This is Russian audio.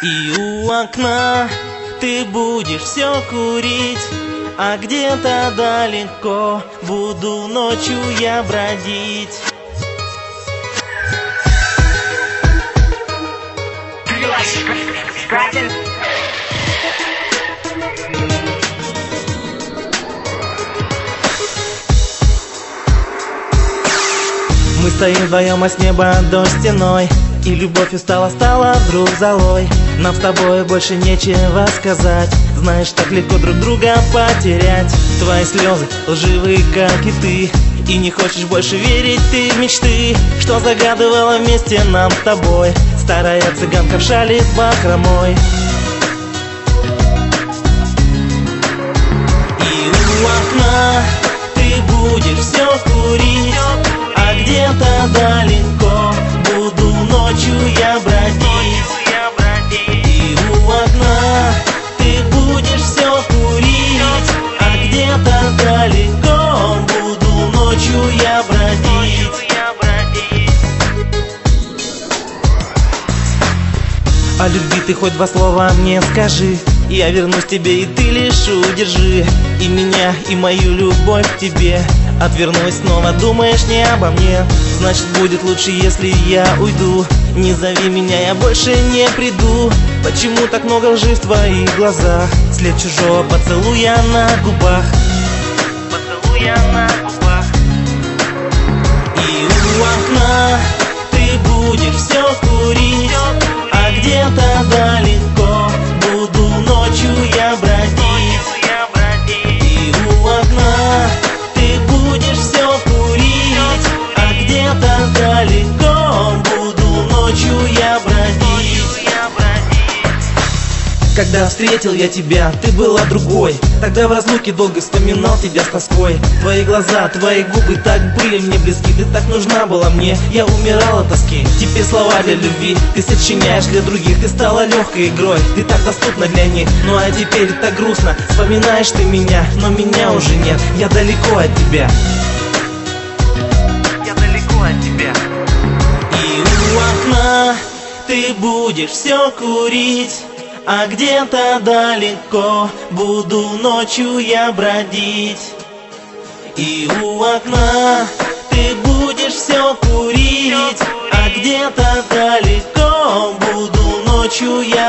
И у окна ты будешь все курить, а где-то далеко буду ночью я бродить. Мы стоим вдвоем, а с неба дождь стеной, и любовь устала, стала вдруг золой. Нам с тобой больше нечего сказать, знаешь, так легко друг друга потерять. Твои слезы лживые, как и ты, и не хочешь больше верить ты в мечты, что загадывала вместе нам с тобой старая цыганка в шали с бахромой. И у окна ты будешь все курить, а где-то далеко буду ночью я бродить. И у окна ты будешь все курить, а где-то далеко буду ночью я бродить. О любви ты хоть два слова мне скажи, я вернусь тебе, и ты лишь удержи и меня, и мою любовь к тебе. Отвернусь снова, думаешь не обо мне, значит будет лучше, если я уйду. Не зови меня, я больше не приду. Почему так много лжи в твоих глазах? След чужого поцелуя на губах, поцелуя на губах. И у окна ты будешь все курить, а где-то далеко буду ночью я бродить. И у окна ты будешь все курить, а где-то далеко буду ночью я бродить. Когда встретил я тебя, ты была другой. Тогда в разлуке долго вспоминал тебя с тоской. Твои глаза, твои губы так были мне близки. Ты так нужна была мне, я умирал от тоски. Теперь слова для любви ты сочиняешь для других. Ты стала легкой игрой, ты так доступна для них. Ну а теперь так грустно, вспоминаешь ты меня, но меня уже нет, я далеко от тебя. Я далеко от тебя. И у окна ты будешь все курить, а где-то далеко буду ночью я бродить. И у окна ты будешь все курить, а где-то далеко буду ночью я